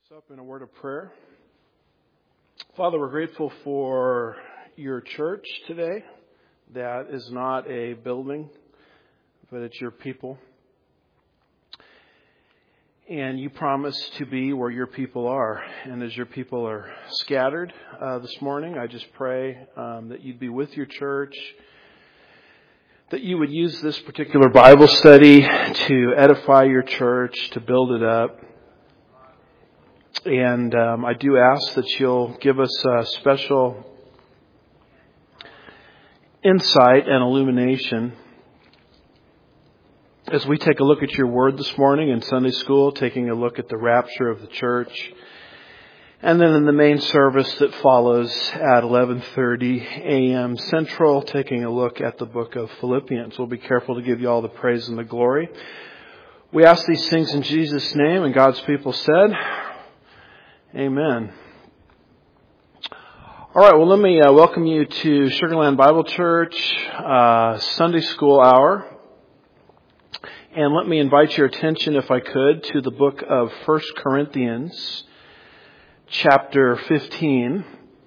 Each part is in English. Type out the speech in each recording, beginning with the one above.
Up in a word of prayer. Father, we're grateful for your church today. That is not a building, but it's your people. And you promise to be where your people are. And as your people are scattered this morning, I just pray that you'd be with your church, that you would use this particular Bible study to edify your church, to build it up. And I do ask that you'll give us a special insight and illumination as we take a look at your word this morning in Sunday school, taking a look at the rapture of the church. And then in the main service that follows at 11:30 a.m. Central, taking a look at the book of Philippians. We'll be careful to give you all the praise and the glory. We ask these things in Jesus' name, and God's people said, Amen. All right, well, let me welcome you to Sugar Land Bible Church Sunday School Hour. And let me invite your attention, if I could, to the book of 1 Corinthians, chapter 15,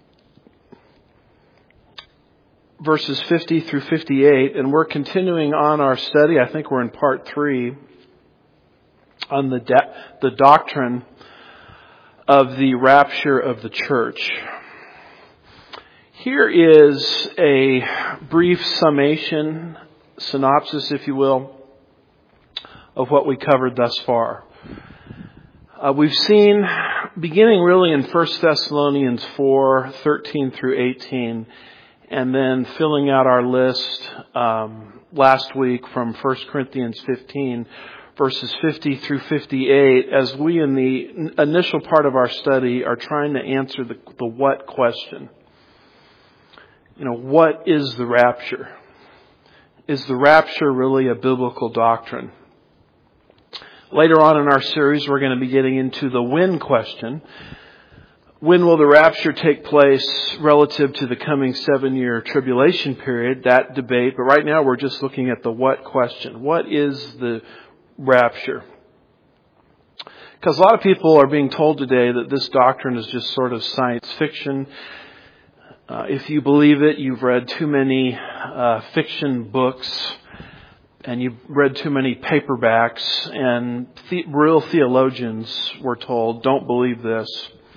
verses 50 through 58. And we're continuing on our study. I think we're in part 3 on the doctrine of the rapture of the church. Here is a brief summation, synopsis, if you will, of what we covered thus far. We've seen, beginning really in 1 Thessalonians 4, 13 through 18, and then filling out our list last week from 1 Corinthians 15, verses 50 through 58, as we in the initial part of our study are trying to answer the what question. What is the rapture? Is the rapture really a biblical doctrine? Later on in our series, we're going to be getting into the when question. When will the rapture take place relative to the coming 7-year tribulation period? That debate. But right now we're just looking at the what question. What is the rapture? Because a lot of people are being told today that this doctrine is just sort of science fiction. If you believe it, you've read too many fiction books and you've read too many paperbacks, and real theologians, we're told, don't believe this.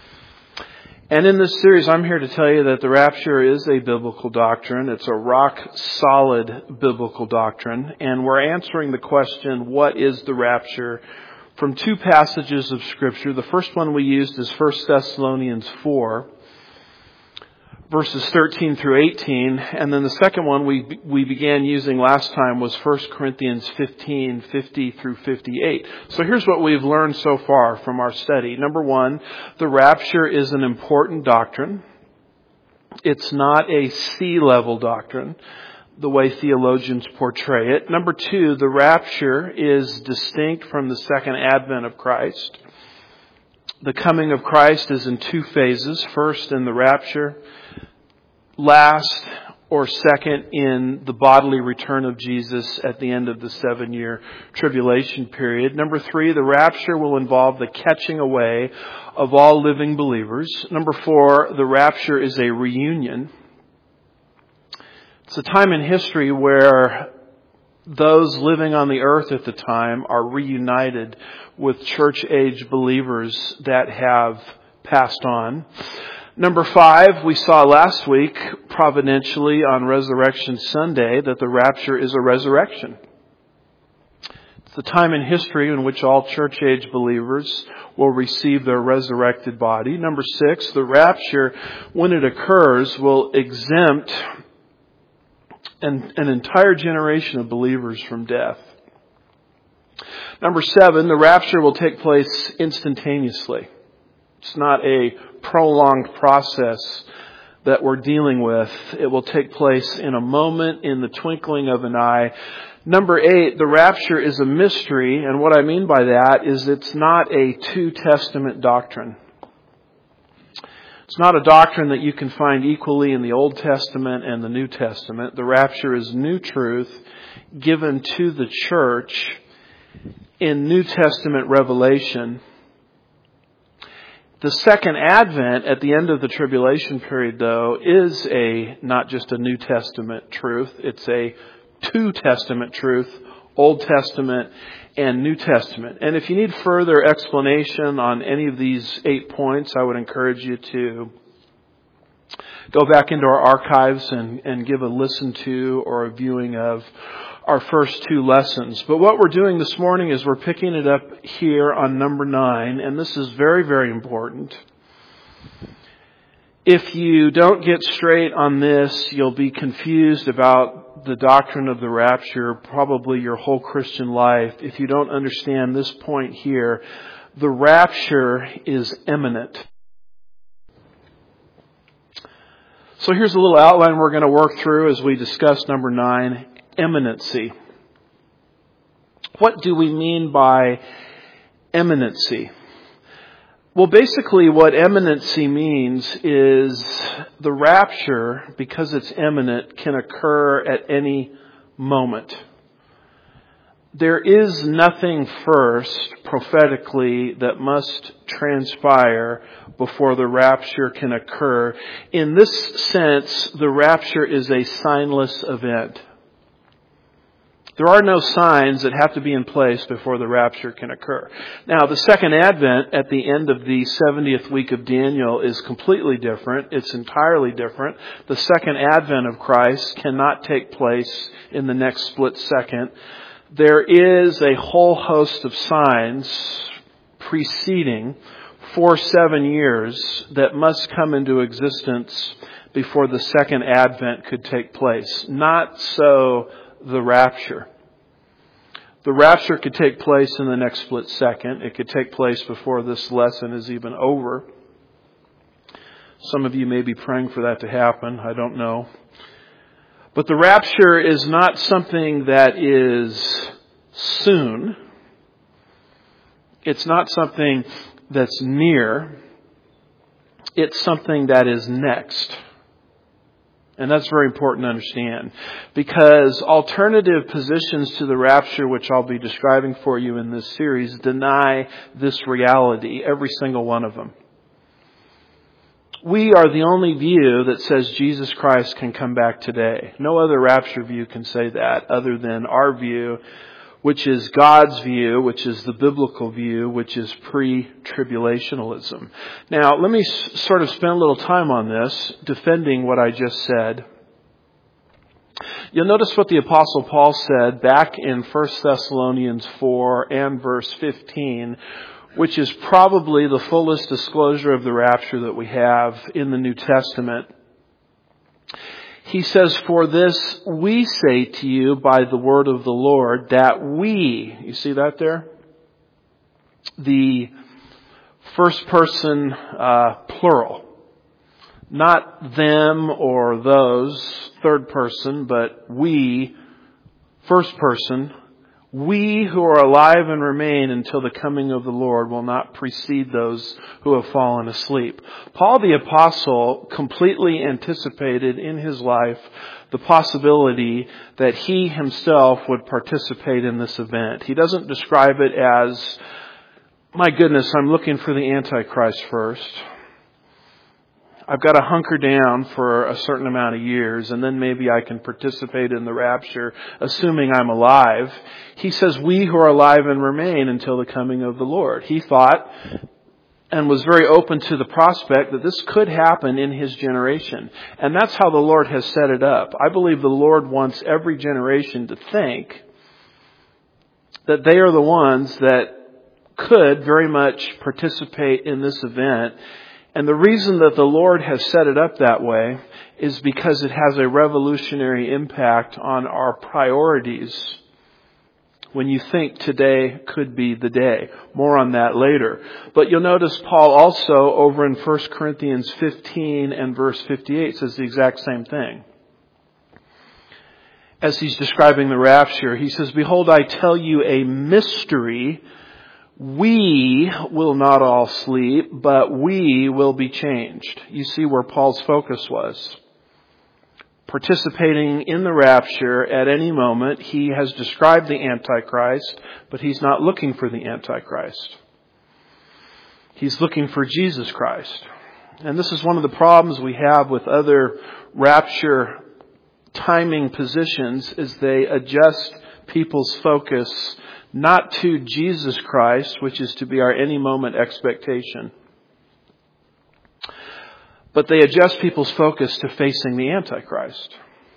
And in this series, I'm here to tell you that the rapture is a biblical doctrine. It's a rock-solid biblical doctrine. And we're answering the question, what is the rapture, from 2 passages of Scripture. The first one we used is 1 Thessalonians 4, verses 13 through 18. And then the second one we began using last time was 1 Corinthians 15, 50 through 58. So here's what we've learned so far from our study. Number 1, the rapture is an important doctrine. It's not a C-level doctrine, the way theologians portray it. Number 2, the rapture is distinct from the second advent of Christ. The coming of Christ is in 2 phases. First, in the rapture. Last or second, in the bodily return of Jesus at the end of the 7-year tribulation period. Number 3, the rapture will involve the catching away of all living believers. Number 4, the rapture is a reunion. It's a time in history where those living on the earth at the time are reunited with church-age believers that have passed on. Number 5, we saw last week, providentially on Resurrection Sunday, that the rapture is a resurrection. It's the time in history in which all church-age believers will receive their resurrected body. Number 6, the rapture, when it occurs, will exempt an entire generation of believers from death. Number 7, the rapture will take place instantaneously. It's not a prolonged process that we're dealing with. It will take place in a moment, in the twinkling of an eye. Number 8, the rapture is a mystery, and what I mean by that is it's not a 2 Testament doctrine. It's not a doctrine that you can find equally in the Old Testament and the New Testament. The rapture is new truth given to the church in New Testament revelation. The second advent at the end of the tribulation period, though, is not just a New Testament truth. It's a two Testament truth, Old Testament and New Testament. And if you need further explanation on any of these 8 points, I would encourage you to go back into our archives and give a listen to or a viewing of our first 2 lessons. But what we're doing this morning is we're picking it up here on number 9, and this is very, very important. If you don't get straight on this, you'll be confused about the doctrine of the rapture probably your whole Christian life. If you don't understand this point here, the rapture is imminent. So here's a little outline we're going to work through as we discuss number 9, imminency. What do we mean by imminency? Well, basically what imminency means is the rapture, because it's imminent, can occur at any moment. There is nothing first, prophetically, that must transpire before the rapture can occur. In this sense, the rapture is a signless event. There are no signs that have to be in place before the rapture can occur. Now, the second advent at the end of the 70th week of Daniel is completely different. It's entirely different. The second advent of Christ cannot take place in the next split second. There is a whole host of signs preceding for 7 years that must come into existence before the second advent could take place. Not so the rapture. The rapture could take place in the next split second. It could take place before this lesson is even over. Some of you may be praying for that to happen. I don't know. But the rapture is not something that is soon. It's not something that's near. It's something that is next. And that's very important to understand, because alternative positions to the rapture, which I'll be describing for you in this series, deny this reality, every single one of them. We are the only view that says Jesus Christ can come back today. No other rapture view can say that other than our view, which is God's view, which is the biblical view, which is pre-tribulationalism. Now, let me sort of spend a little time on this, defending what I just said. You'll notice what the Apostle Paul said back in 1 Thessalonians 4 and verse 15, which is probably the fullest disclosure of the rapture that we have in the New Testament. He says, "For this we say to you by the word of the Lord, that we," you see that there? The first person plural. Not them or those, third person, but we, first person. "We who are alive and remain until the coming of the Lord will not precede those who have fallen asleep." Paul the Apostle completely anticipated in his life the possibility that he himself would participate in this event. He doesn't describe it as, "My goodness, I'm looking for the Antichrist first. I've got to hunker down for a certain amount of years, and then maybe I can participate in the rapture, assuming I'm alive." He says, "We who are alive and remain until the coming of the Lord." He thought and was very open to the prospect that this could happen in his generation. And that's how the Lord has set it up. I believe the Lord wants every generation to think that they are the ones that could very much participate in this event. And the reason that the Lord has set it up that way is because it has a revolutionary impact on our priorities when you think today could be the day. More on that later. But you'll notice Paul also over in 1 Corinthians 15 and verse 58 says the exact same thing. As he's describing the rapture, he says, "Behold, I tell you a mystery. We will not all sleep, but we will be changed." You see where Paul's focus was. Participating in the rapture at any moment. He has described the Antichrist, but he's not looking for the Antichrist. He's looking for Jesus Christ. And this is one of the problems we have with other rapture timing positions, is they adjust people's focus not to Jesus Christ, which is to be our any moment expectation, but they adjust people's focus to facing the Antichrist.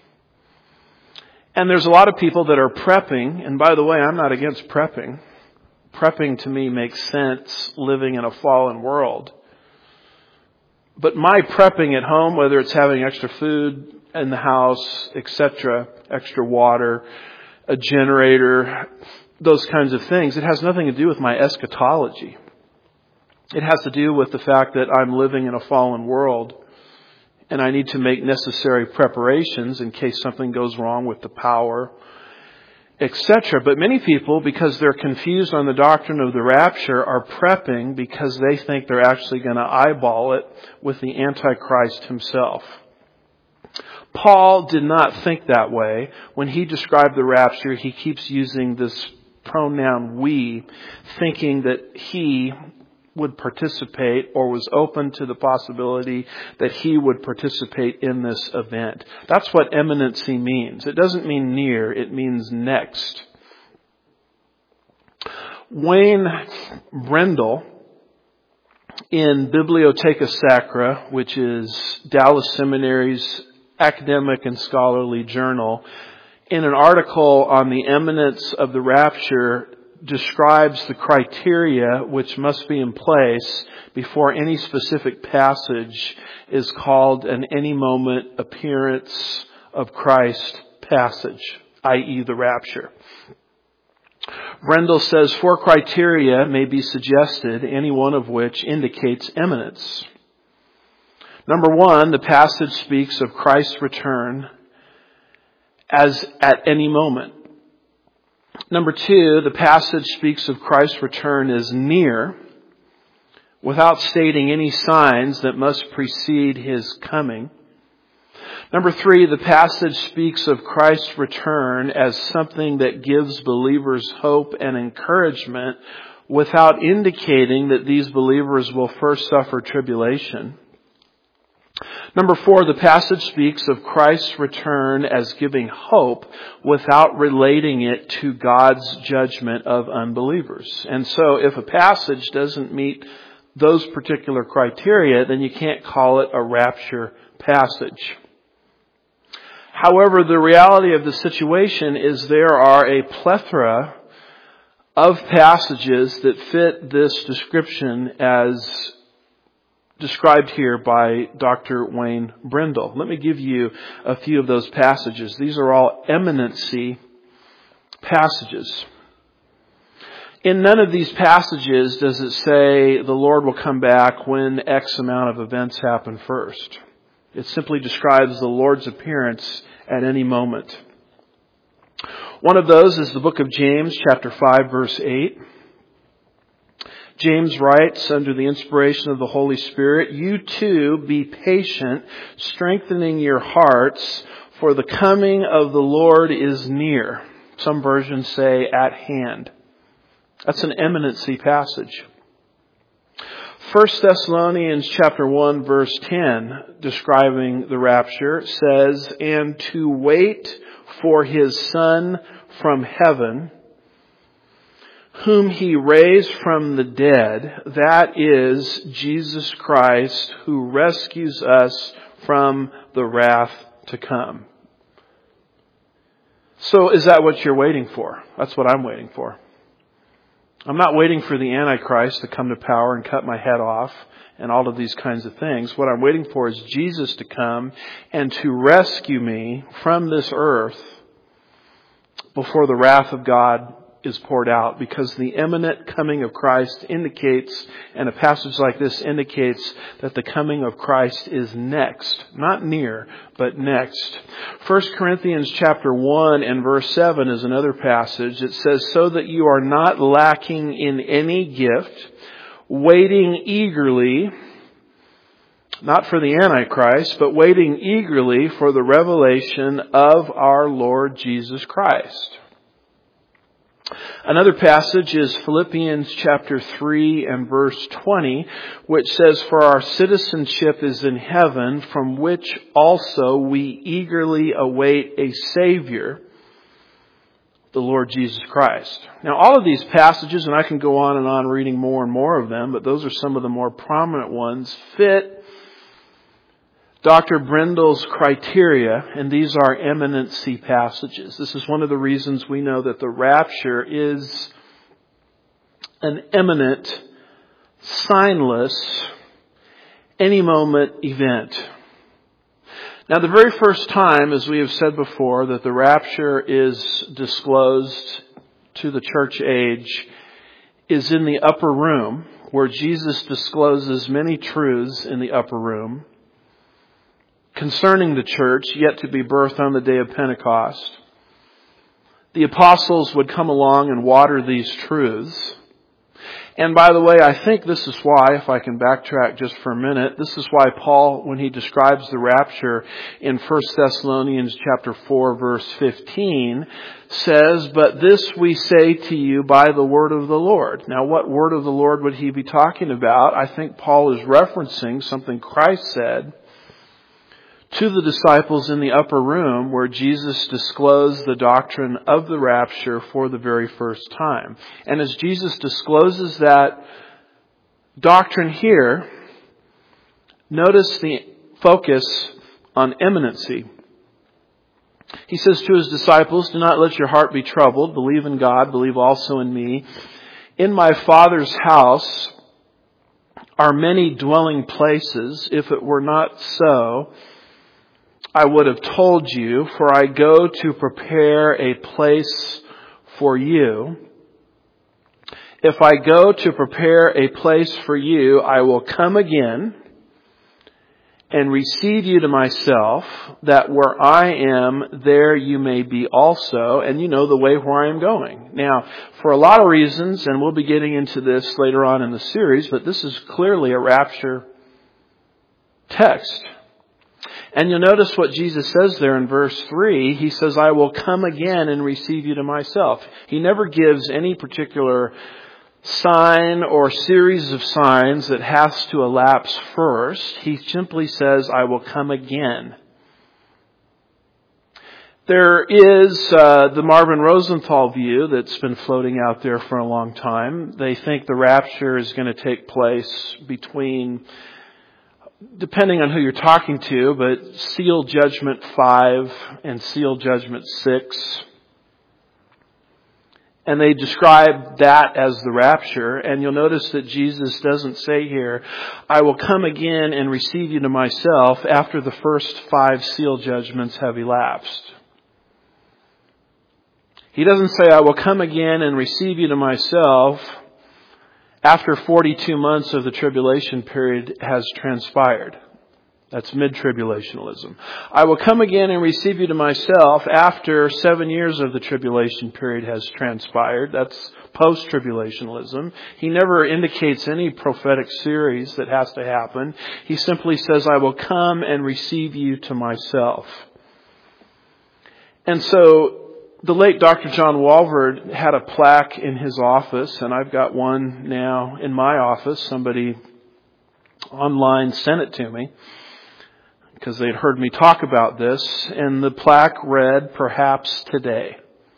And there's a lot of people that are prepping, and by the way, I'm not against prepping. Prepping to me makes sense living in a fallen world. But my prepping at home, whether it's having extra food in the house, etc., extra water, a generator, those kinds of things, it has nothing to do with my eschatology. It has to do with the fact that I'm living in a fallen world and I need to make necessary preparations in case something goes wrong with the power, etc. But many people, because they're confused on the doctrine of the rapture, are prepping because they think they're actually going to eyeball it with the Antichrist himself. Paul did not think that way. When he described the rapture, he keeps using this pronoun we, thinking that he would participate or was open to the possibility that he would participate in this event. That's what imminency means. It doesn't mean near, it means next. Wayne Brendel, in Bibliotheca Sacra, which is Dallas Seminary's academic and scholarly journal, in an article on the imminence of the rapture, describes the criteria which must be in place before any specific passage is called an any moment appearance of Christ passage, i.e. the rapture. Brendel says 4 criteria may be suggested, any one of which indicates imminence. Number 1, the passage speaks of Christ's return as at any moment. Number 2, the passage speaks of Christ's return as near, without stating any signs that must precede his coming. Number 3, the passage speaks of Christ's return as something that gives believers hope and encouragement, without indicating that these believers will first suffer tribulation. Number 4, the passage speaks of Christ's return as giving hope without relating it to God's judgment of unbelievers. And so if a passage doesn't meet those particular criteria, then you can't call it a rapture passage. However, the reality of the situation is there are a plethora of passages that fit this description as described here by Dr. Wayne Brendel. Let me give you a few of those passages. These are all imminency passages. In none of these passages does it say the Lord will come back when X amount of events happen first. It simply describes the Lord's appearance at any moment. One of those is the book of James, chapter 5, verse 8. James writes, under the inspiration of the Holy Spirit, "You too be patient, strengthening your hearts, for the coming of the Lord is near." Some versions say at hand. That's an imminency passage. 1 Thessalonians chapter 1, verse 10, describing the rapture, says, "And to wait for his Son from heaven, whom he raised from the dead, that is Jesus Christ, who rescues us from the wrath to come." So is that what you're waiting for? That's what I'm waiting for. I'm not waiting for the Antichrist to come to power and cut my head off and all of these kinds of things. What I'm waiting for is Jesus to come and to rescue me from this earth before the wrath of God is poured out, because the imminent coming of Christ indicates, and a passage like this indicates, that the coming of Christ is next, not near, but next. 1 Corinthians chapter 1 and verse 7 is another passage. It says, "So that you are not lacking in any gift, waiting eagerly," not for the Antichrist, but waiting eagerly for the revelation of our Lord Jesus Christ. Another passage is Philippians chapter 3 and verse 20, which says, "For our citizenship is in heaven, from which also we eagerly await a Savior, the Lord Jesus Christ." Now, all of these passages, and I can go on and on reading more and more of them, but those are some of the more prominent ones, fit Dr. Brindle's criteria, and these are eminency passages. This is one of the reasons we know that the rapture is an imminent, signless, any moment event. Now, the very first time, as we have said before, that the rapture is disclosed to the church age is in the upper room, where Jesus discloses many truths in the upper room concerning the church yet to be birthed on the day of Pentecost. The apostles would come along and water these truths. And by the way, I think this is why, if I can backtrack just for a minute, this is why Paul, when he describes the rapture in 1 Thessalonians chapter 4, verse 15, says, "But this we say to you by the word of the Lord." Now, what word of the Lord would he be talking about? I think Paul is referencing something Christ said to the disciples in the upper room, where Jesus disclosed the doctrine of the rapture for the very first time. And as Jesus discloses that doctrine here, notice the focus on imminency. He says to his disciples, "Do not let your heart be troubled. Believe in God. Believe also in me. In my Father's house are many dwelling places. If it were not so, I would have told you, for I go to prepare a place for you. If I go to prepare a place for you, I will come again and receive you to myself, that where I am, there you may be also." And you know the way where I am going. Now, for a lot of reasons, and we'll be getting into this later on in the series, but this is clearly a rapture text. And you'll notice what Jesus says there in verse 3. He says, "I will come again and receive you to myself." He never gives any particular sign or series of signs that has to elapse first. He simply says, "I will come again." There is the Marvin Rosenthal view that's been floating out there for a long time. They think the rapture is going to take place between, depending on who you're talking to, but seal judgment 5 and seal judgment 6. And they describe that as the rapture. And you'll notice that Jesus doesn't say here, "I will come again and receive you to myself," after the first 5 seal judgments have elapsed. He doesn't say, "I will come again and receive you to myself," after 42 months of the tribulation period has transpired. That's mid-tribulationalism. "I will come again and receive you to myself," after 7 years of the tribulation period has transpired. That's post-tribulationalism. He never indicates any prophetic series that has to happen. He simply says, "I will come and receive you to myself." And so, the late Dr. John Walvoord had a plaque in his office, and I've got one now in my office. Somebody online sent it to me because they'd heard me talk about this, and the plaque read, "Perhaps Today."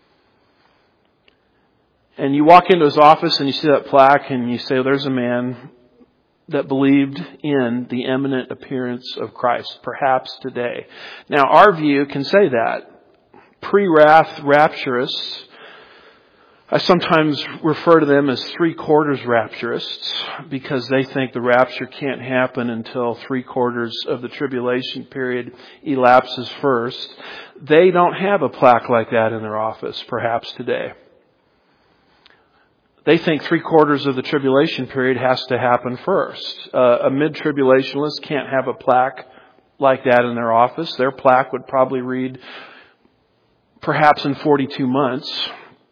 And you walk into his office and you see that plaque and you say, "There's a man that believed in the imminent appearance of Christ, perhaps today." Now, our view can say that. Pre-wrath rapturists, I sometimes refer to them as three-quarters rapturists, because they think the rapture can't happen until 3/4 of the tribulation period elapses first. They don't have a plaque like that in their office, "Perhaps Today." They think 3/4 of the tribulation period has to happen first. A mid-tribulationalist can't have a plaque like that in their office. Their plaque would probably read, "Perhaps in 42 months.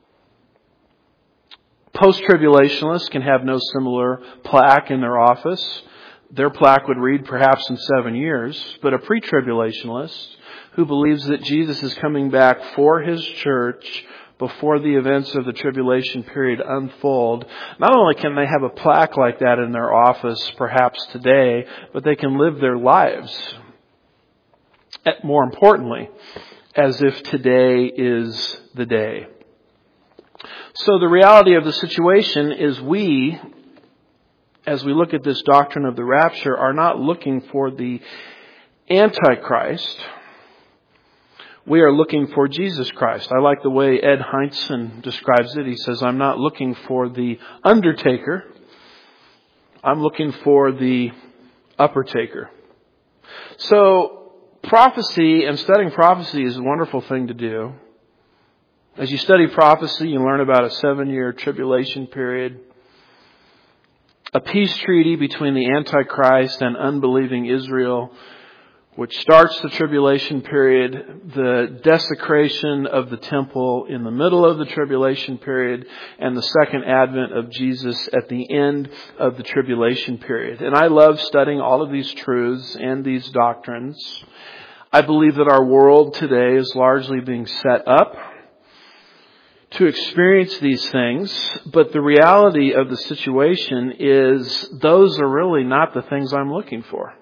Post-tribulationists can have no similar plaque in their office. Their plaque would read, "Perhaps in 7 years. But a pre-tribulationalist who believes that Jesus is coming back for his church before the events of the tribulation period unfold, not only can they have a plaque like that in their office perhaps today, but they can live their lives, more importantly, as if today is the day. So the reality of the situation is we, as we look at this doctrine of the rapture, are not looking for the Antichrist. We are looking for Jesus Christ. I like the way Ed Heinzen describes it. He says, I'm not looking for the undertaker. I'm looking for the uppertaker. So prophecy and studying prophecy is a wonderful thing to do. As you study prophecy, you learn about a 7-year tribulation period, a peace treaty between the Antichrist and unbelieving Israel, which starts the tribulation period, the desecration of the temple in the middle of the tribulation period, and the second advent of Jesus at the end of the tribulation period. And I love studying all of these truths and these doctrines. I believe that our world today is largely being set up to experience these things, but the reality of the situation is those are really not the things I'm looking for.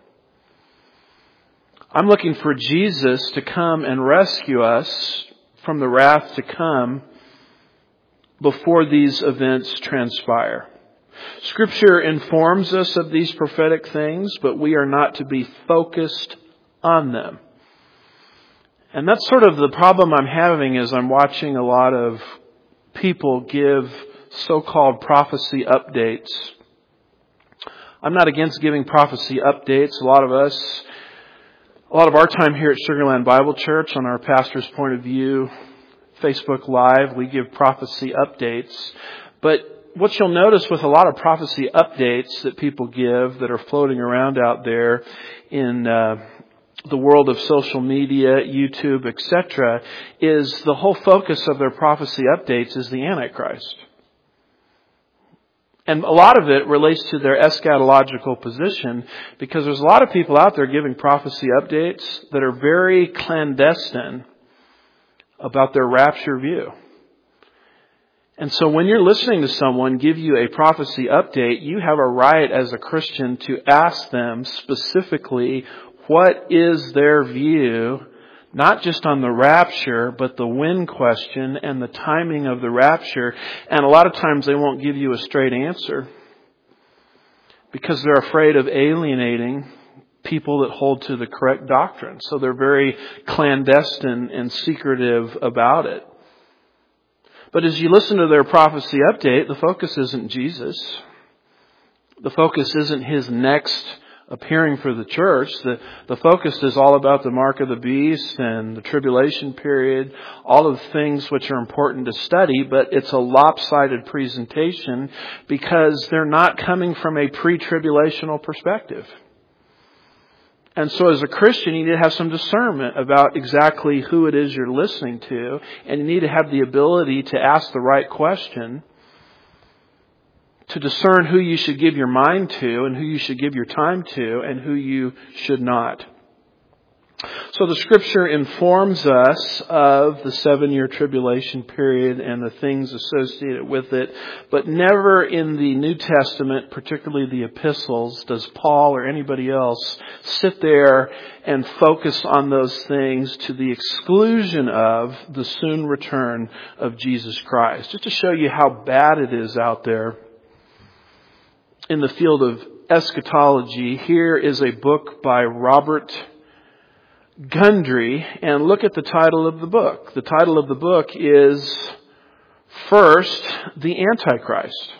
I'm looking for Jesus to come and rescue us from the wrath to come before these events transpire. Scripture informs us of these prophetic things, but we are not to be focused on them. And that's sort of the problem I'm having as I'm watching a lot of people give so-called prophecy updates. I'm not against giving prophecy updates. A lot of our time here at Sugar Land Bible Church on our Pastor's Point of View Facebook Live, we give prophecy updates. But what you'll notice with a lot of prophecy updates that people give that are floating around out there in the world of social media, YouTube, etc., is the whole focus of their prophecy updates is the Antichrist. And a lot of it relates to their eschatological position, because there's a lot of people out there giving prophecy updates that are very clandestine about their rapture view. And so when you're listening to someone give you a prophecy update, you have a right as a Christian to ask them specifically what is their view, not just on the rapture, but the when question and the timing of the rapture. And a lot of times they won't give you a straight answer because they're afraid of alienating people that hold to the correct doctrine. So they're very clandestine and secretive about it. But as you listen to their prophecy update, the focus isn't Jesus. The focus isn't His next appearing for the church. The focus is all about the mark of the beast and the tribulation period, all of the things which are important to study, but it's a lopsided presentation because they're not coming from a pre-tribulational perspective. And so as a Christian, you need to have some discernment about exactly who it is you're listening to, and you need to have the ability to ask the right question to discern who you should give your mind to and who you should give your time to and who you should not. So the Scripture informs us of the 7-year tribulation period and the things associated with it, but never in the New Testament, particularly the epistles, does Paul or anybody else sit there and focus on those things to the exclusion of the soon return of Jesus Christ. Just to show you how bad it is out there in the field of eschatology, here is a book by Robert Gundry, and look at the title of the book. The title of the book is First, the Antichrist.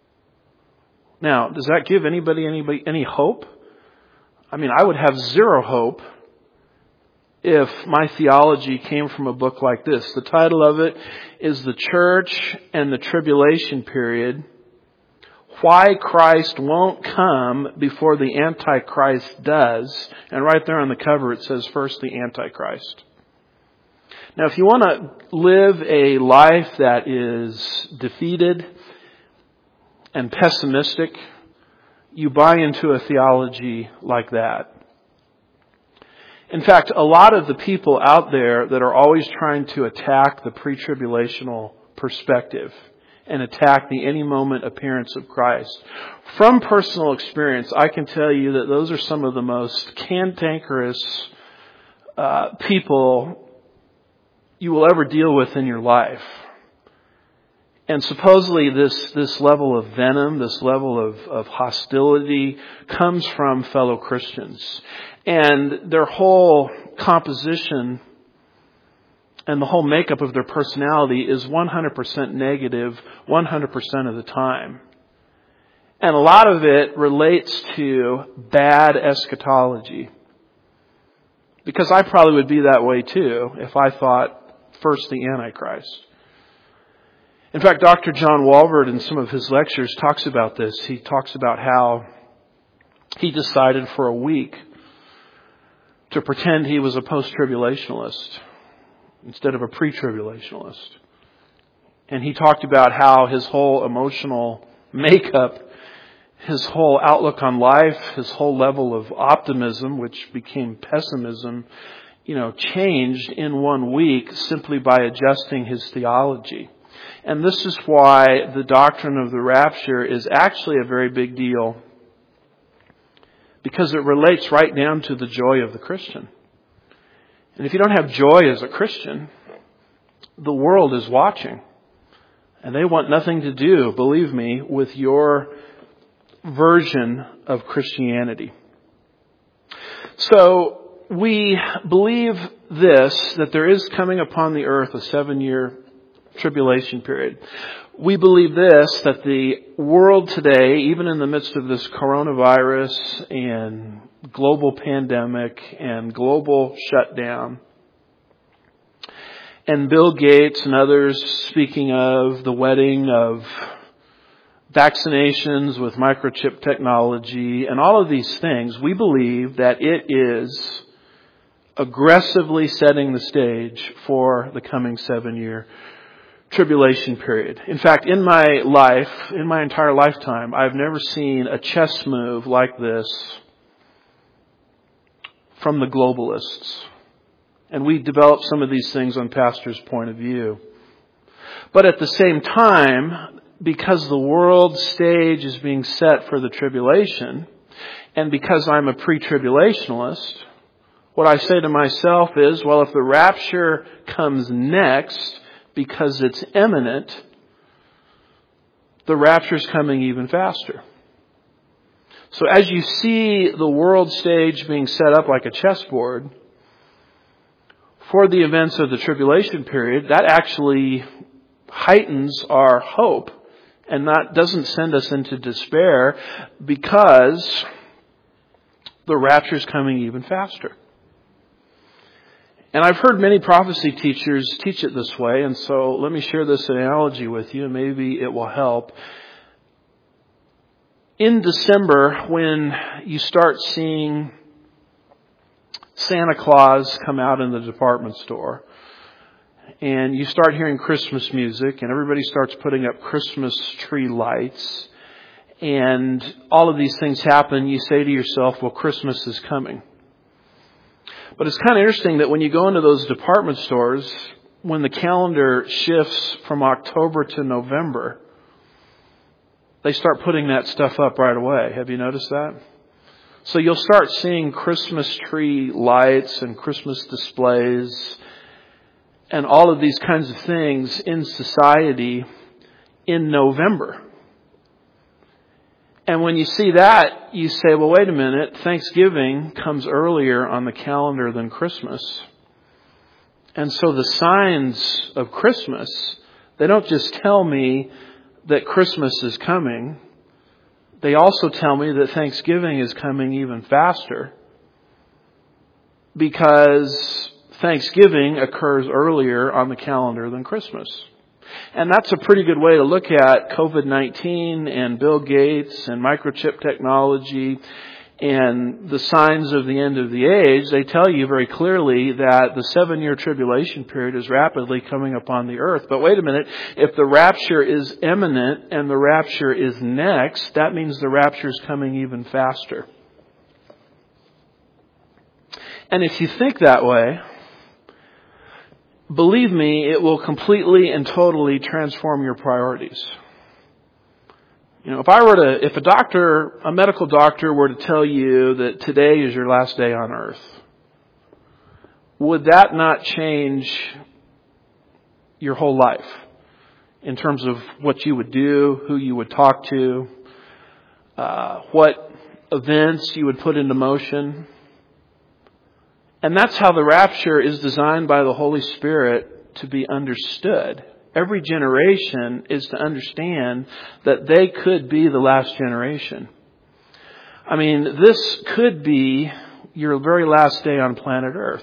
Now, does that give anybody any hope? I mean, I would have zero hope if my theology came from a book like this. The title of it is The Church and the Tribulation Period: Why Christ Won't Come Before the Antichrist Does. And right there on the cover it says, First the Antichrist. Now if you want to live a life that is defeated and pessimistic, you buy into a theology like that. In fact, a lot of the people out there that are always trying to attack the pre-tribulational perspective and attack the any moment appearance of Christ, from personal experience, I can tell you that those are some of the most cantankerous people you will ever deal with in your life. And supposedly this level of venom, this level of hostility comes from fellow Christians. And their whole composition and the whole makeup of their personality is 100% negative 100% of the time. And a lot of it relates to bad eschatology. Because I probably would be that way too if I thought first the Antichrist. In fact, Dr. John Walvoord in some of his lectures talks about this. He talks about how he decided for a week to pretend he was a post-tribulationalist instead of a pre-tribulationalist. And he talked about how his whole emotional makeup, his whole outlook on life, his whole level of optimism, which became pessimism, changed in 1 week simply by adjusting his theology. And this is why the doctrine of the rapture is actually a very big deal, because it relates right down to the joy of the Christian. And if you don't have joy as a Christian, the world is watching. And they want nothing to do, believe me, with your version of Christianity. So we believe this, that there is coming upon the earth a 7-year tribulation period. We believe this, that the world today, even in the midst of this coronavirus and global pandemic and global shutdown, and Bill Gates and others speaking of the wedding of vaccinations with microchip technology and all of these things, we believe that it is aggressively setting the stage for the coming 7-year tribulation period. In fact, in my life, in my entire lifetime, I've never seen a chess move like this from the globalists. And we developed some of these things on Pastor's point of view. But at the same time, because the world stage is being set for the tribulation, and because I'm a pre-tribulationalist, what I say to myself is, well, if the rapture comes next, because it's imminent, the rapture's coming even faster. So as you see the world stage being set up like a chessboard for the events of the tribulation period, that actually heightens our hope and doesn't send us into despair, because the rapture's coming even faster. And I've heard many prophecy teachers teach it this way, and so let me share this analogy with you, and maybe it will help. In December, when you start seeing Santa Claus come out in the department store, and you start hearing Christmas music, and everybody starts putting up Christmas tree lights, and all of these things happen, you say to yourself, well, Christmas is coming. But it's kind of interesting that when you go into those department stores, when the calendar shifts from October to November, they start putting that stuff up right away. Have you noticed that? So you'll start seeing Christmas tree lights and Christmas displays and all of these kinds of things in society in November. And when you see that, you say, well, wait a minute, Thanksgiving comes earlier on the calendar than Christmas. And so the signs of Christmas, they don't just tell me that Christmas is coming. They also tell me that Thanksgiving is coming even faster, because Thanksgiving occurs earlier on the calendar than Christmas. And that's a pretty good way to look at COVID-19 and Bill Gates and microchip technology and the signs of the end of the age. They tell you very clearly that the 7-year tribulation period is rapidly coming upon the earth. But wait a minute, if the rapture is imminent and the rapture is next, that means the rapture is coming even faster. And if you think that way, believe me, it will completely and totally transform your priorities. If a medical doctor were to tell you that today is your last day on earth, would that not change your whole life in terms of what you would do, who you would talk to, what events you would put into motion? And that's how the rapture is designed by the Holy Spirit to be understood. Every generation is to understand that they could be the last generation. I mean, this could be your very last day on planet Earth.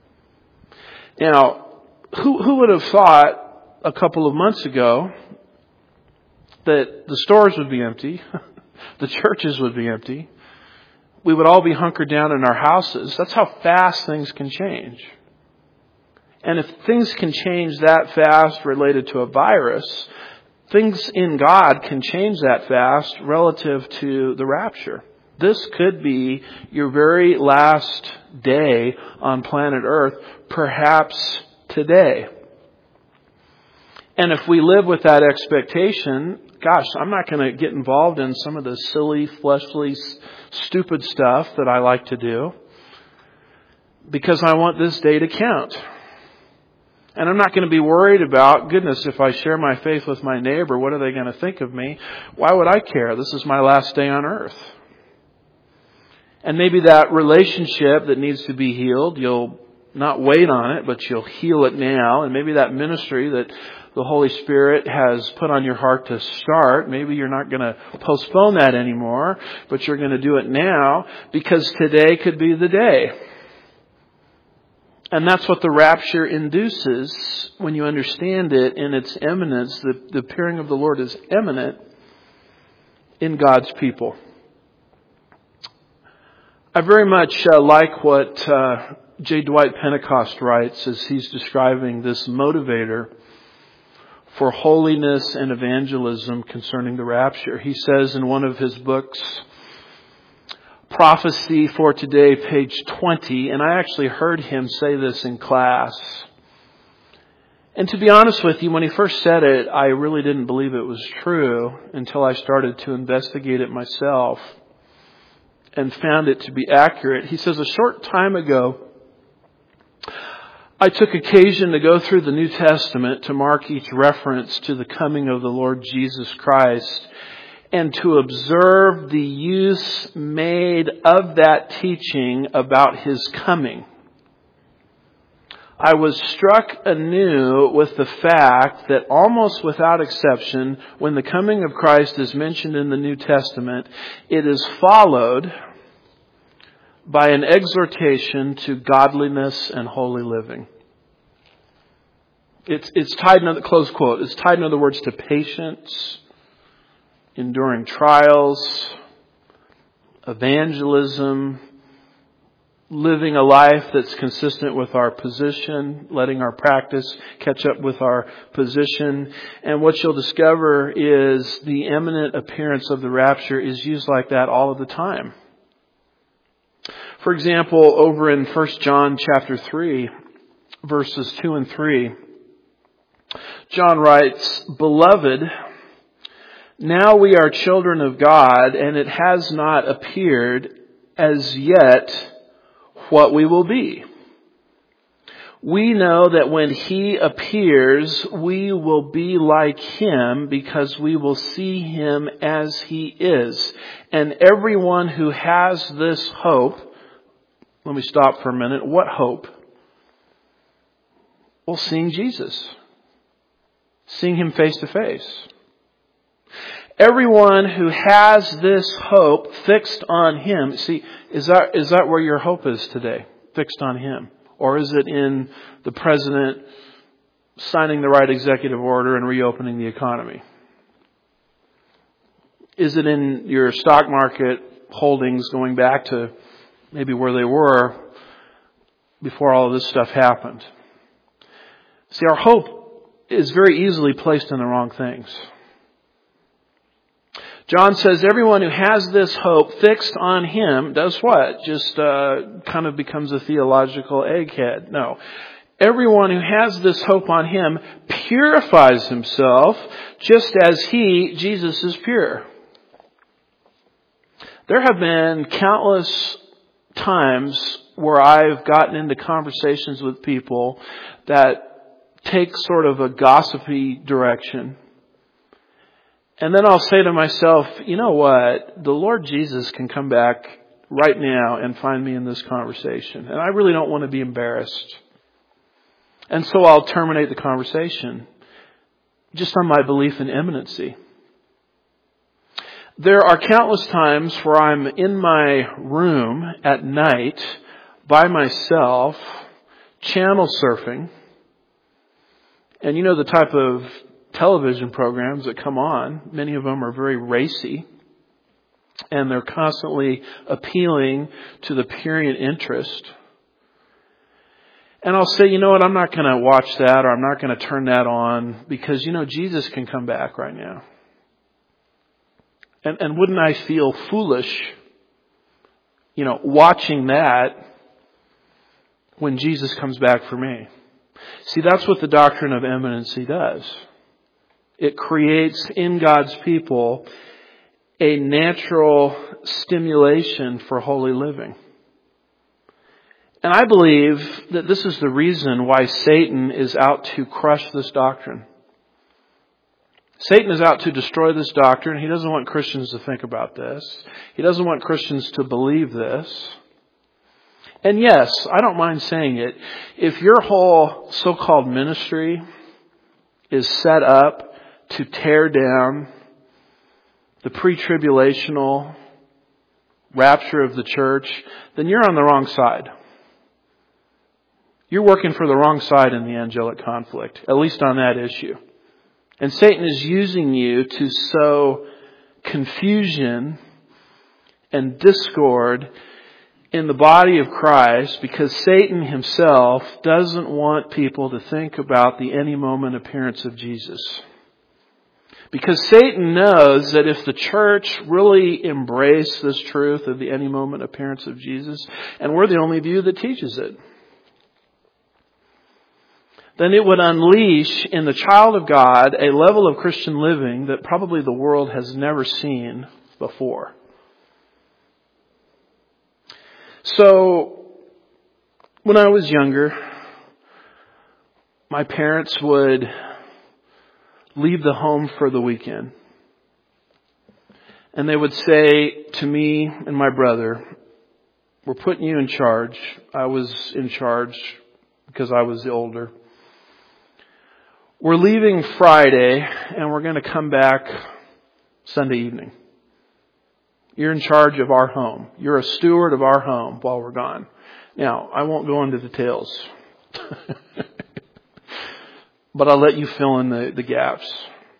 Now, who would have thought a couple of months ago that the stores would be empty, the churches would be empty, we would all be hunkered down in our houses? That's how fast things can change. And if things can change that fast related to a virus, things in God can change that fast relative to the rapture. This could be your very last day on planet Earth, perhaps today. And if we live with that expectation, gosh, I'm not going to get involved in some of the silly, fleshly, stupid stuff that I like to do because I want this day to count. And I'm not going to be worried about, goodness, if I share my faith with my neighbor, what are they going to think of me? Why would I care? This is my last day on earth. And maybe that relationship that needs to be healed, you'll not wait on it, but you'll heal it now. And maybe that ministry that the Holy Spirit has put on your heart to start, maybe you're not going to postpone that anymore, but you're going to do it now because today could be the day. And that's what the rapture induces when you understand it in its imminence. The appearing of the Lord is imminent in God's people. I very much like what J. Dwight Pentecost writes as he's describing this motivator for holiness and evangelism concerning the rapture. He says in one of his books, Prophecy for Today, page 20, and I actually heard him say this in class. And to be honest with you, when he first said it, I really didn't believe it was true until I started to investigate it myself and found it to be accurate. He says, a short time ago, I took occasion to go through the New Testament to mark each reference to the coming of the Lord Jesus Christ and to observe the use made of that teaching about His coming. I was struck anew with the fact that almost without exception, when the coming of Christ is mentioned in the New Testament, it is followed by an exhortation to godliness and holy living. It's tied, close quote, it's tied in other words to patience, enduring trials, evangelism, living a life that's consistent with our position, letting our practice catch up with our position. And what you'll discover is the imminent appearance of the rapture is used like that all of the time. For example, over in 1 John chapter 3, verses 2 and 3, John writes, Beloved, now we are children of God, and it has not appeared as yet what we will be. We know that when He appears, we will be like Him because we will see Him as He is. And everyone who has this hope, let me stop for a minute. What hope? Well, seeing Jesus. Seeing Him face to face. Everyone who has this hope fixed on Him. See, is that where your hope is today? Fixed on Him? Or is it in the president signing the right executive order and reopening the economy? Is it in your stock market holdings going back to maybe where they were before all of this stuff happened? See, our hope is very easily placed in the wrong things. John says everyone who has this hope fixed on Him does what? Just kind of becomes a theological egghead. No. Everyone who has this hope on Him purifies himself just as He, Jesus, is pure. There have been countless times where I've gotten into conversations with people that take sort of a gossipy direction. And then I'll say to myself, you know what? The Lord Jesus can come back right now and find me in this conversation. And I really don't want to be embarrassed. And so I'll terminate the conversation just on my belief in imminency. There are countless times where I'm in my room at night by myself, channel surfing. And you know the type of television programs that come on, many of them are very racy. And they're constantly appealing to the prurient interest. And I'll say, you know what, I'm not going to watch that or I'm not going to turn that on because, you know, Jesus can come back right now. And wouldn't I feel foolish, you know, watching that when Jesus comes back for me? See, that's what the doctrine of imminency does. It creates in God's people a natural stimulation for holy living. And I believe that this is the reason why Satan is out to crush this doctrine. Satan is out to destroy this doctrine. He doesn't want Christians to think about this. He doesn't want Christians to believe this. And yes, I don't mind saying it. If your whole so-called ministry is set up to tear down the pre-tribulational rapture of the church, then you're on the wrong side. You're working for the wrong side in the angelic conflict, at least on that issue. And Satan is using you to sow confusion and discord in the body of Christ because Satan himself doesn't want people to think about the any moment appearance of Jesus. Because Satan knows that if the church really embraced this truth of the any moment appearance of Jesus, and we're the only view that teaches it, then it would unleash in the child of God a level of Christian living that probably the world has never seen before. So, when I was younger, my parents would leave the home for the weekend. And they would say to me and my brother, we're putting you in charge. I was in charge because I was the older. We're leaving Friday and we're going to come back Sunday evening. You're in charge of our home. You're a steward of our home while we're gone. Now, I won't go into details. But I'll let you fill in the gaps.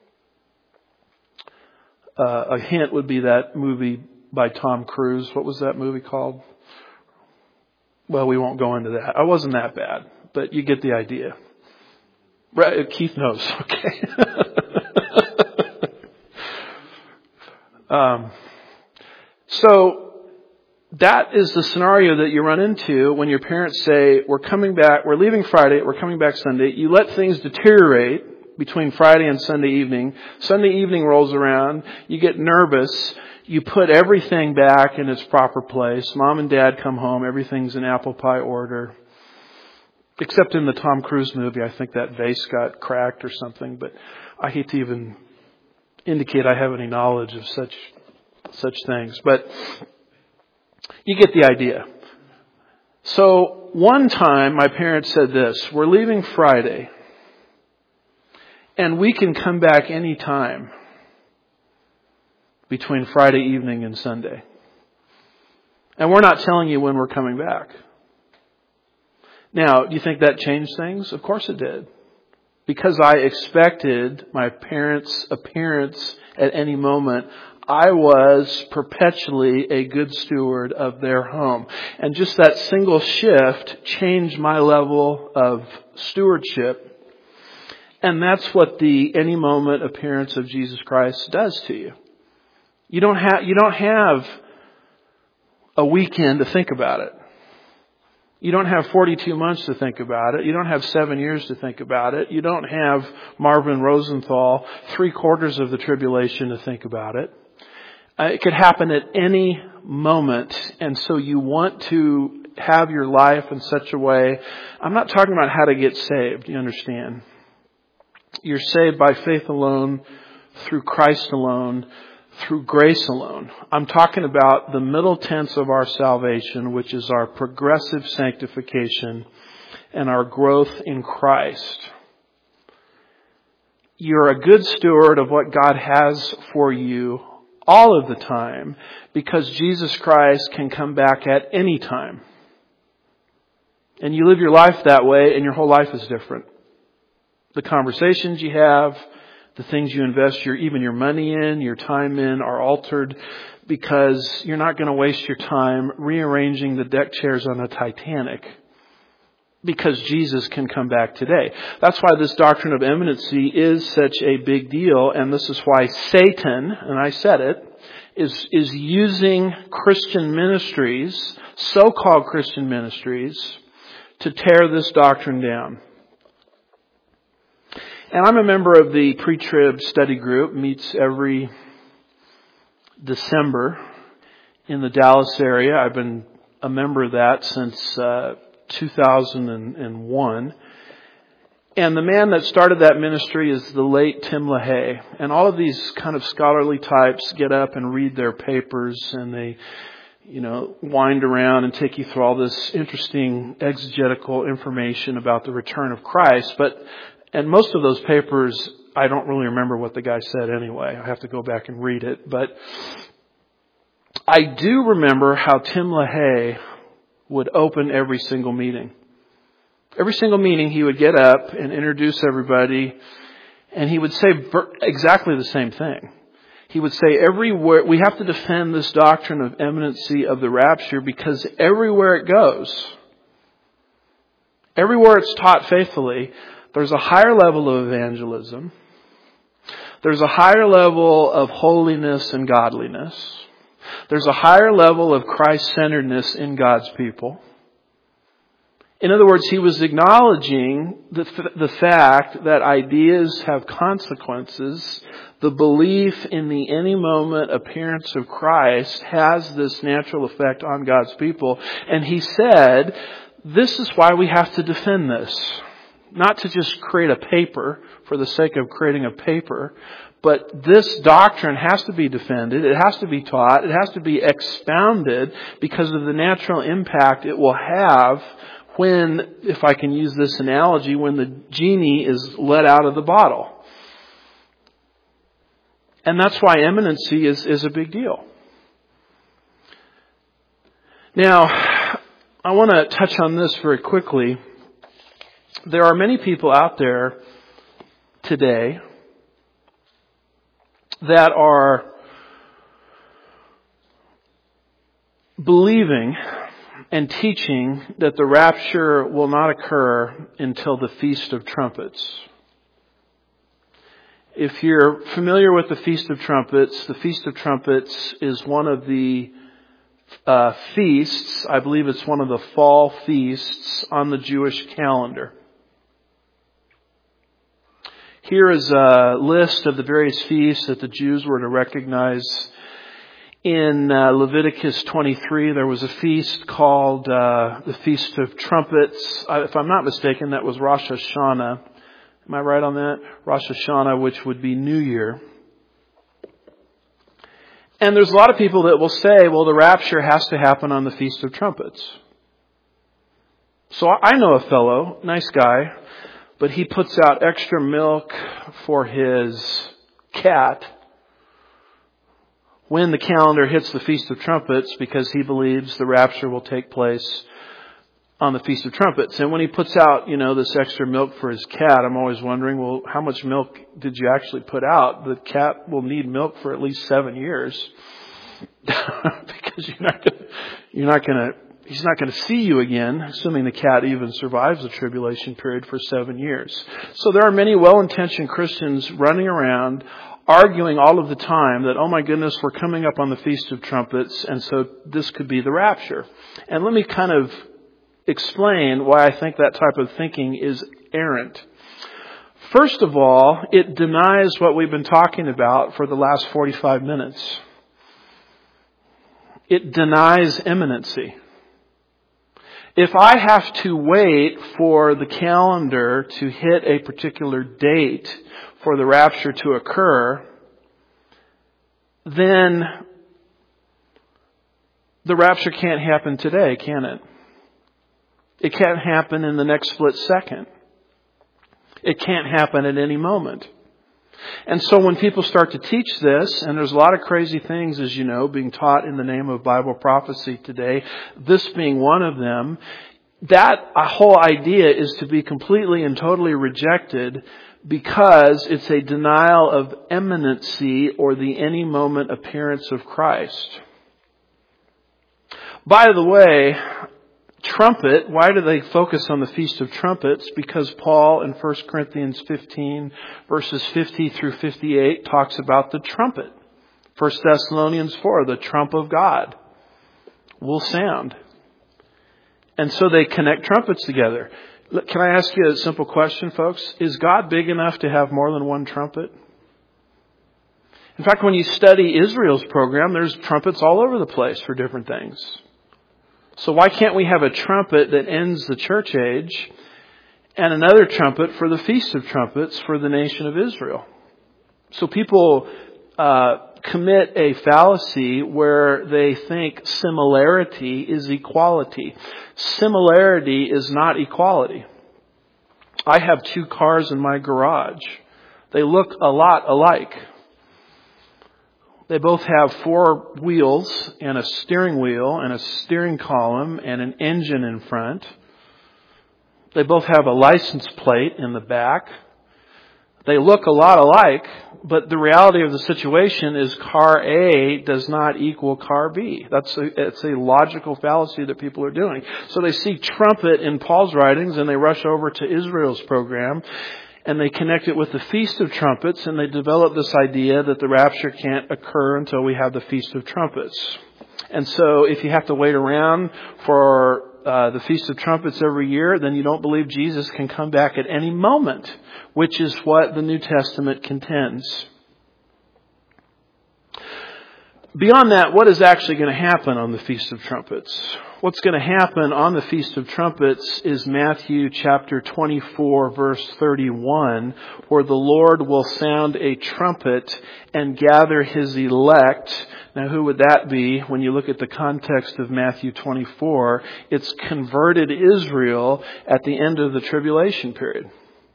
A hint would be that movie by Tom Cruise. What was that movie called? Well, we won't go into that. I wasn't that bad, but you get the idea. Right, Keith knows, okay. So that is the scenario that you run into when your parents say, we're coming back, we're leaving Friday, we're coming back Sunday. You let things deteriorate between Friday and Sunday evening. Sunday evening rolls around, you get nervous, you put everything back in its proper place. Mom and Dad come home, everything's in apple pie order. Except in the Tom Cruise movie, I think that vase got cracked or something, but I hate to even indicate I have any knowledge of such things. But you get the idea. So one time my parents said this, we're leaving Friday and we can come back any time between Friday evening and Sunday. And we're not telling you when we're coming back. Now, do you think that changed things? Of course it did. Because I expected my parents' appearance at any moment, I was perpetually a good steward of their home. And just that single shift changed my level of stewardship. And that's what the any moment appearance of Jesus Christ does to you. You don't have a weekend to think about it. You don't have 42 months to think about it. You don't have 7 years to think about it. You don't have Marvin Rosenthal 3/4 of the tribulation to think about it. It could happen at any moment. And so you want to have your life in such a way. I'm not talking about how to get saved. You understand? You're saved by faith alone, through Christ alone, through grace alone. I'm talking about the middle tense of our salvation, which is our progressive sanctification and our growth in Christ. You're a good steward of what God has for you all of the time, because Jesus Christ can come back at any time. And you live your life that way, and your whole life is different. The conversations you have, the things you invest even your money in, your time in, are altered, because you're not going to waste your time rearranging the deck chairs on the Titanic, because Jesus can come back today. That's why this doctrine of imminency is such a big deal, and this is why Satan, and I said it, is using Christian ministries, so-called Christian ministries, to tear this doctrine down. And I'm a member of the pre-trib study group, meets every December in the Dallas area. I've been a member of that since 2001. And the man that started that ministry is the late Tim LaHaye. And all of these kind of scholarly types get up and read their papers, and they, wind around and take you through all this interesting exegetical information about the return of Christ. And most of those papers, I don't really remember what the guy said anyway. I have to go back and read it. But I do remember how Tim LaHaye would open every single meeting. Every single meeting he would get up and introduce everybody, and he would say exactly the same thing. He would say, everywhere we have to defend this doctrine of imminency of the rapture, because everywhere it goes, everywhere it's taught faithfully, there's a higher level of evangelism. There's a higher level of holiness and godliness. There's a higher level of Christ-centeredness in God's people. In other words, he was acknowledging the fact that ideas have consequences. The belief in the any moment appearance of Christ has this natural effect on God's people. And he said, this is why we have to defend this. Not to just create a paper for the sake of creating a paper, but this doctrine has to be defended. It has to be taught. It has to be expounded because of the natural impact it will have when, if I can use this analogy, when the genie is let out of the bottle. And that's why imminency is a big deal. Now, I want to touch on this very quickly. There are many people out there today that are believing and teaching that the rapture will not occur until the Feast of Trumpets. If you're familiar with the Feast of Trumpets is one of the feasts. I believe it's one of the fall feasts on the Jewish calendar. Here is a list of the various feasts that the Jews were to recognize. In Leviticus 23, there was a feast called the Feast of Trumpets. If I'm not mistaken, that was Rosh Hashanah. Am I right on that? Rosh Hashanah, which would be New Year. And there's a lot of people that will say, well, the rapture has to happen on the Feast of Trumpets. So I know a fellow, nice guy, but he puts out extra milk for his cat when the calendar hits the Feast of Trumpets, because he believes the rapture will take place on the Feast of Trumpets. And when he puts out, this extra milk for his cat, I'm always wondering, well, how much milk did you actually put out? The cat will need milk for at least 7 years. Because he's not going to see you again, assuming the cat even survives the tribulation period for 7 years. So there are many well-intentioned Christians running around arguing all of the time that, oh my goodness, we're coming up on the Feast of Trumpets, and so this could be the rapture. And let me kind of explain why I think that type of thinking is errant. First of all, it denies what we've been talking about for the last 45 minutes. It denies imminency. If I have to wait for the calendar to hit a particular date for the rapture to occur, then the rapture can't happen today, can it? It can't happen in the next split second. It can't happen at any moment. And so when people start to teach this, and there's a lot of crazy things, as you know, being taught in the name of Bible prophecy today, this being one of them, that whole idea is to be completely and totally rejected because it's a denial of imminency or the any moment appearance of Christ. By the way, trumpet, why do they focus on the Feast of Trumpets? Because Paul in 1 Corinthians 15 verses 50 through 58 talks about the trumpet. 1 Thessalonians 4, the trump of God will sound. And so they connect trumpets together. Can I ask you a simple question, folks? Is God big enough to have more than one trumpet? In fact, when you study Israel's program, there's trumpets all over the place for different things. So why can't we have a trumpet that ends the church age and another trumpet for the Feast of Trumpets for the nation of Israel? So people commit a fallacy where they think similarity is equality. Similarity is not equality. I have 2 cars in my garage. They look a lot alike. They both have 4 wheels and a steering wheel and a steering column and an engine in front. They both have a license plate in the back. They look a lot alike, but the reality of the situation is car A does not equal car B. It's a logical fallacy that people are doing. So they see trumpet in Paul's writings and they rush over to Israel's program and they connect it with the Feast of Trumpets, and they develop this idea that the rapture can't occur until we have the Feast of Trumpets. And so if you have to wait around for the Feast of Trumpets every year, then you don't believe Jesus can come back at any moment, which is what the New Testament contends. Beyond that, what is actually going to happen on the Feast of Trumpets? What's going to happen on the Feast of Trumpets is Matthew chapter 24, verse 31, where the Lord will sound a trumpet and gather His elect. Now, who would that be? When you look at the context of Matthew 24, it's converted Israel at the end of the tribulation period.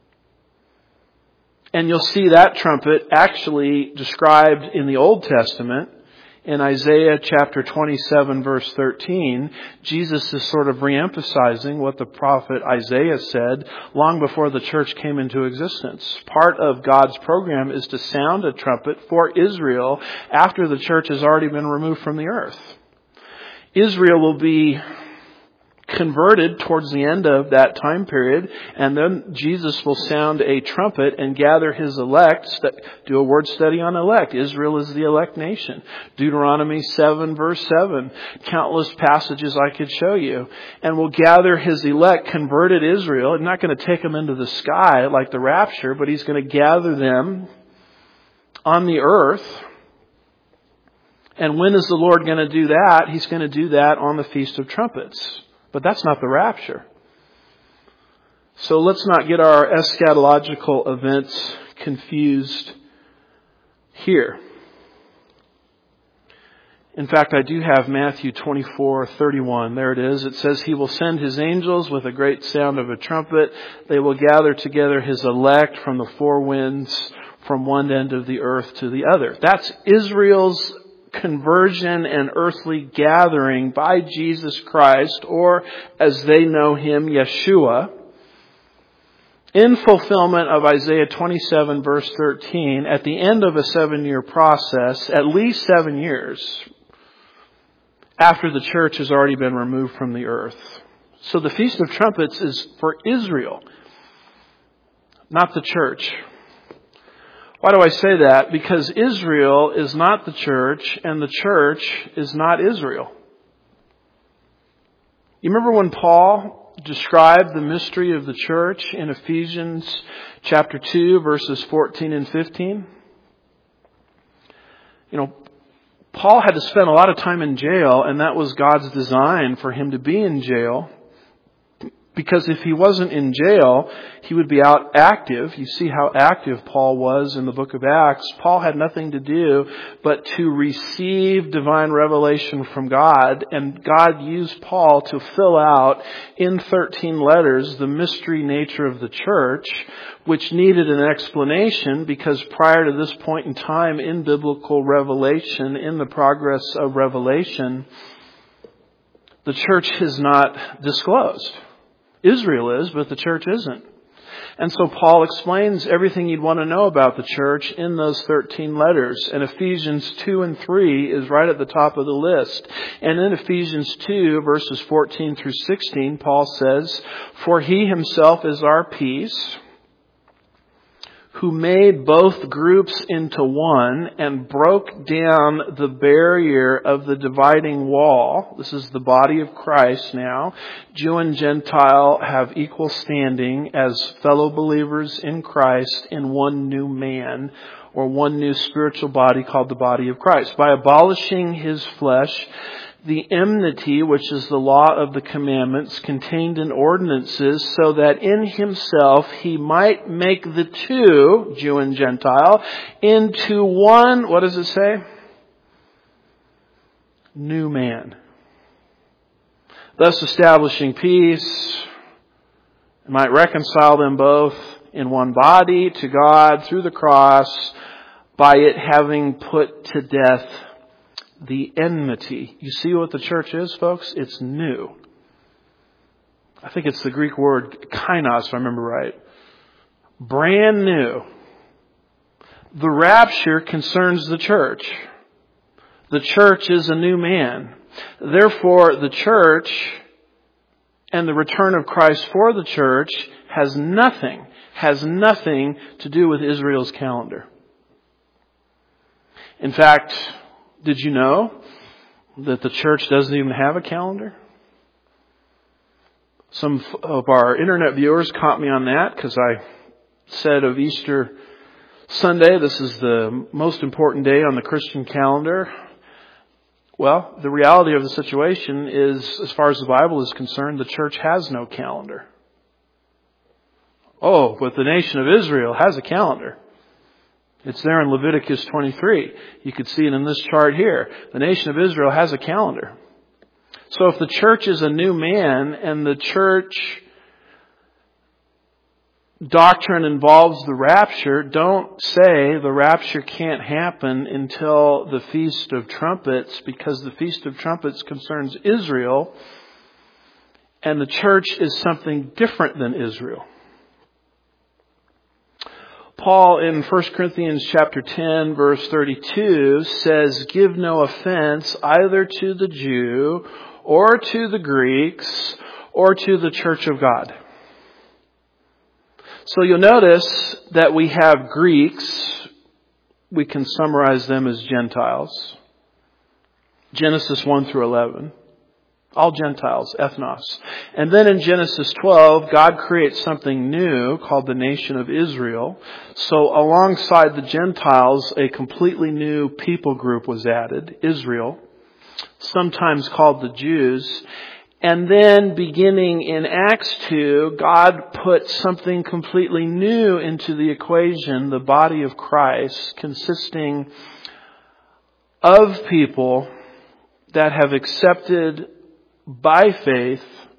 And you'll see that trumpet actually described in the Old Testament. In Isaiah chapter 27 verse 13, Jesus is sort of reemphasizing what the prophet Isaiah said long before the church came into existence. Part of God's program is to sound a trumpet for Israel after the church has already been removed from the earth. Israel will be converted towards the end of that time period, and then Jesus will sound a trumpet and gather His elect. Do a word study on elect. Israel is the elect nation. Deuteronomy 7 verse 7. Countless passages I could show you. And will gather His elect, converted Israel. He's not going to take them into the sky like the rapture, but He's going to gather them on the earth. And when is the Lord going to do that? He's going to do that on the Feast of Trumpets. But that's not the rapture. So let's not get our eschatological events confused here. In fact, I do have Matthew 24:31. There it is. It says, He will send His angels with a great sound of a trumpet. They will gather together His elect from the 4 winds, from one end of the earth to the other. That's Israel's conversion and earthly gathering by Jesus Christ, or as they know Him, Yeshua, in fulfillment of Isaiah 27 verse 13, at the end of a 7-year process, at least 7 years after the church has already been removed from the earth. So the Feast of Trumpets is for Israel, not the church. Why do I say that? Because Israel is not the church, and the church is not Israel. You remember when Paul described the mystery of the church in Ephesians chapter 2, verses 14 and 15? Paul had to spend a lot of time in jail, and that was God's design for him to be in jail. Because if he wasn't in jail, he would be out active. You see how active Paul was in the book of Acts. Paul had nothing to do but to receive divine revelation from God. And God used Paul to fill out in 13 letters the mystery nature of the church, which needed an explanation because prior to this point in time in biblical revelation, in the progress of revelation, the church is not disclosed. Israel is, but the church isn't. And so Paul explains everything you'd want to know about the church in those 13 letters. And Ephesians 2 and 3 is right at the top of the list. And in Ephesians 2, verses 14 through 16, Paul says, "For he himself is our peace, who made both groups into one and broke down the barrier of the dividing wall." This is the body of Christ now. Jew and Gentile have equal standing as fellow believers in Christ in one new man, or one new spiritual body called the body of Christ. By abolishing his flesh, the enmity, which is the law of the commandments, contained in ordinances, so that in himself he might make the two, Jew and Gentile, into one, what does it say? New man. Thus establishing peace, and might reconcile them both in one body to God through the cross, by it having put to death the enmity. You see what the church is, folks? It's new. I think it's the Greek word kainos, if I remember right. Brand new. The rapture concerns the church. The church is a new man. Therefore, the church and the return of Christ for the church has nothing to do with Israel's calendar. In fact, did you know that the church doesn't even have a calendar? Some of our internet viewers caught me on that because I said of Easter Sunday, this is the most important day on the Christian calendar. Well, the reality of the situation is, as far as the Bible is concerned, the church has no calendar. Oh, but the nation of Israel has a calendar. It's there in Leviticus 23. You could see it in this chart here. The nation of Israel has a calendar. So if the church is a new man and the church doctrine involves the rapture, don't say the rapture can't happen until the Feast of Trumpets, because the Feast of Trumpets concerns Israel and the church is something different than Israel. Paul in 1 Corinthians chapter 10 verse 32 says, "Give no offense either to the Jew or to the Greeks or to the church of God." So you'll notice that we have Greeks. We can summarize them as Gentiles. Genesis 1 through 11. All Gentiles, ethnos. And then in Genesis 12, God creates something new called the nation of Israel. So alongside the Gentiles, a completely new people group was added, Israel, sometimes called the Jews. And then beginning in Acts 2, God put something completely new into the equation, the body of Christ, consisting of people that have accepted by faith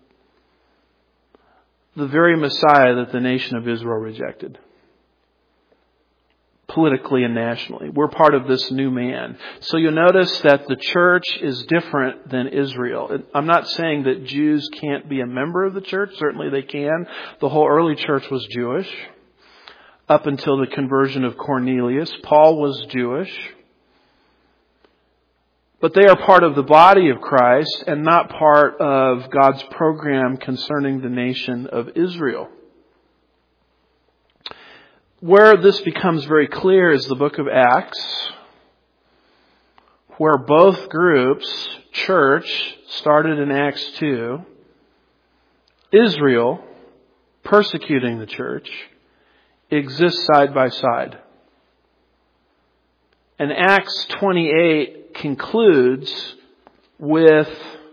the very Messiah that the nation of Israel rejected. Politically and nationally. We're part of this new man. So you'll notice that the church is different than Israel. I'm not saying that Jews can't be a member of the church. Certainly they can. The whole early church was Jewish. Up until the conversion of Cornelius. Paul was Jewish. But they are part of the body of Christ and not part of God's program concerning the nation of Israel. Where this becomes very clear is the book of Acts, where both groups, church, started in Acts 2, Israel, persecuting the church, exist side by side. And Acts 28 concludes with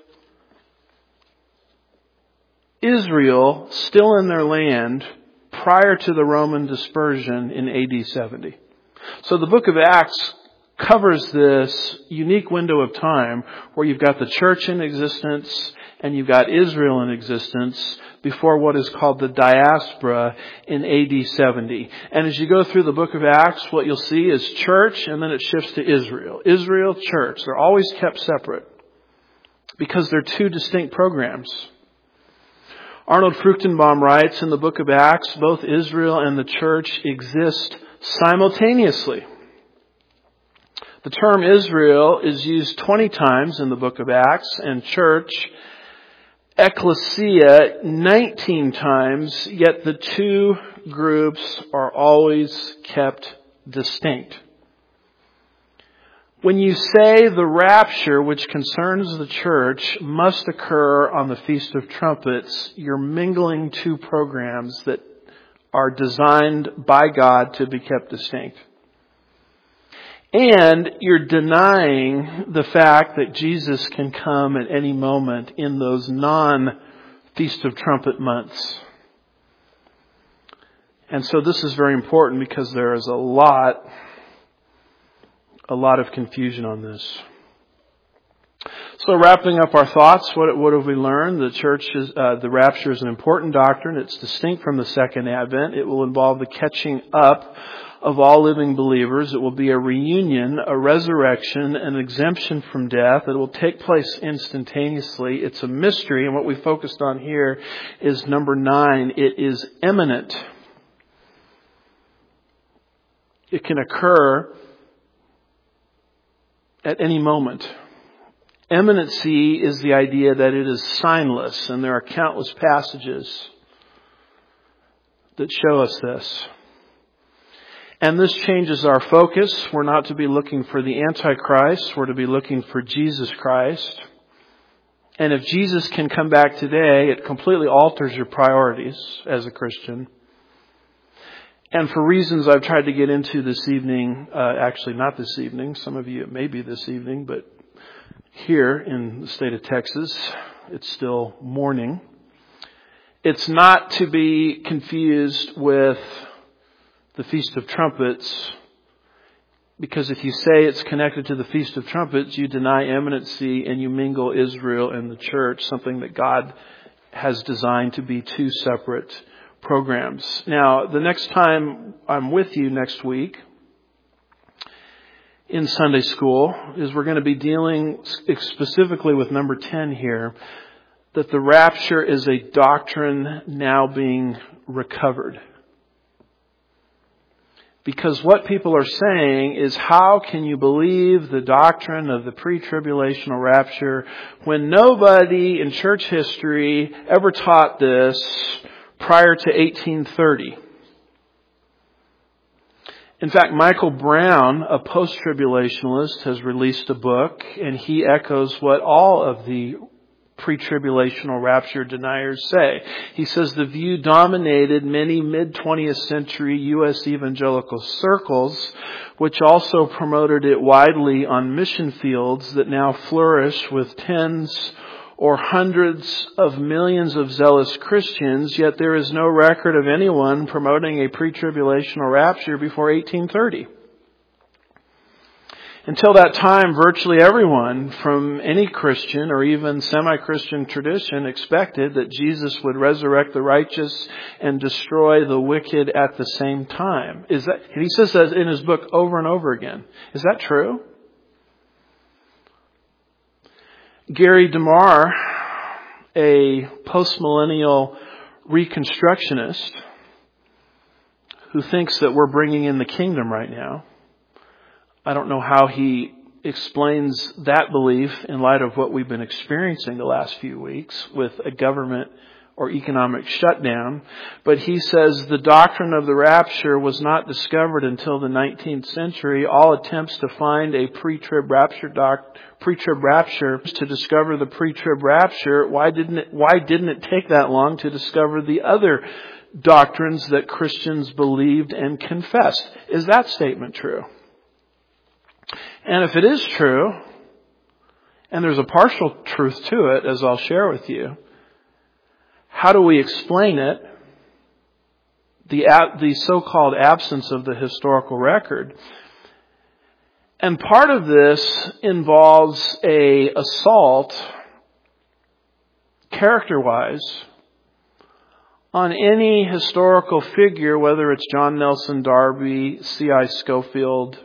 Israel still in their land prior to the Roman dispersion in AD 70. So the book of Acts covers this unique window of time where you've got the church in existence and you've got Israel in existence before what is called the diaspora in AD 70. And as you go through the book of Acts, what you'll see is church and then it shifts to Israel. Israel, church. They're always kept separate because they're two distinct programs. Arnold Fruchtenbaum writes in the book of Acts, both Israel and the church exist simultaneously. The term Israel is used 20 times in the book of Acts, and church, ecclesia, 19 times, yet the two groups are always kept distinct. When you say the rapture, which concerns the church, must occur on the Feast of Trumpets, you're mingling two programs that are designed by God to be kept distinct. And you're denying the fact that Jesus can come at any moment in those non-Feast of Trumpet months. And so this is very important because there is a lot of confusion on this. So wrapping up our thoughts, what have we learned? The rapture is an important doctrine. It's distinct from the second advent. It will involve the catching up of all living believers. It will be a reunion, a resurrection, an exemption from death. It will take place instantaneously. It's a mystery, and what we focused on here is number 9. It is imminent. It can occur at any moment. Imminency is the idea that it is signless, and there are countless passages that show us this. And this changes our focus. We're not to be looking for the Antichrist. We're to be looking for Jesus Christ. And if Jesus can come back today, it completely alters your priorities as a Christian. And for reasons I've tried to get into this evening, actually not this evening, some of you it may be this evening, but here in the state of Texas, it's still morning. It's not to be confused with the Feast of Trumpets, because if you say it's connected to the Feast of Trumpets, you deny imminency and you mingle Israel and the church, something that God has designed to be two separate programs. Now, the next time I'm with you next week in Sunday school is we're going to be dealing specifically with number 10 here, that the rapture is a doctrine now being recovered. Because what people are saying is, how can you believe the doctrine of the pre-tribulational rapture when nobody in church history ever taught this prior to 1830? In fact, Michael Brown, a post-tribulationalist, has released a book, and he echoes what all of the pre-tribulational rapture deniers say. He says the view dominated many mid-20th century U.S. evangelical circles, which also promoted it widely on mission fields that now flourish with tens or hundreds of millions of zealous Christians, yet there is no record of anyone promoting a pre-tribulational rapture before 1830. Until that time, virtually everyone from any Christian or even semi-Christian tradition expected that Jesus would resurrect the righteous and destroy the wicked at the same time. And he says that in his book over and over again. Is that true? Gary DeMar, a postmillennial reconstructionist who thinks that we're bringing in the kingdom right now, I don't know how he explains that belief in light of what we've been experiencing the last few weeks with a government or economic shutdown. But he says the doctrine of the rapture was not discovered until the 19th century. All attempts to find a pre-trib rapture to discover the pre-trib rapture, why didn't it take that long to discover the other doctrines that Christians believed and confessed? Is that statement true? And if it is true, and there's a partial truth to it, as I'll share with you, how do we explain it? The so-called absence of the historical record. And part of this involves a assault, character-wise, on any historical figure, whether it's John Nelson Darby, C.I. Scofield.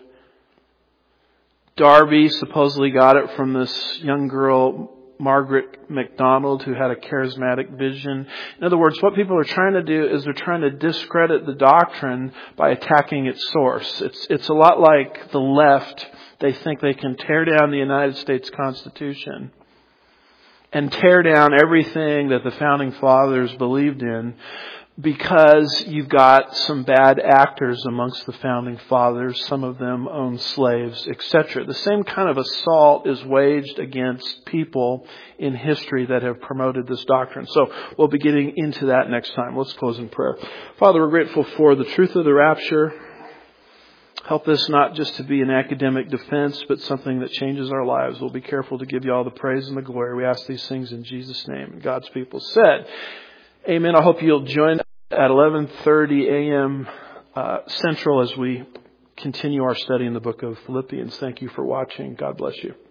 Darby supposedly got it from this young girl, Margaret MacDonald, who had a charismatic vision. In other words, what people are trying to do is they're trying to discredit the doctrine by attacking its source. It's a lot like the left. They think they can tear down the United States Constitution and tear down everything that the Founding Fathers believed in, because you've got some bad actors amongst the Founding Fathers. Some of them owned slaves, etc. The same kind of assault is waged against people in history that have promoted this doctrine. So we'll be getting into that next time. Let's close in prayer. Father, we're grateful for the truth of the rapture. Help this not just to be an academic defense, but something that changes our lives. We'll be careful to give you all the praise and the glory. We ask these things in Jesus' name. And God's people said, amen. I hope you'll join at 11:30 a.m. Central as we continue our study in the book of Philippians. Thank you for watching. God bless you.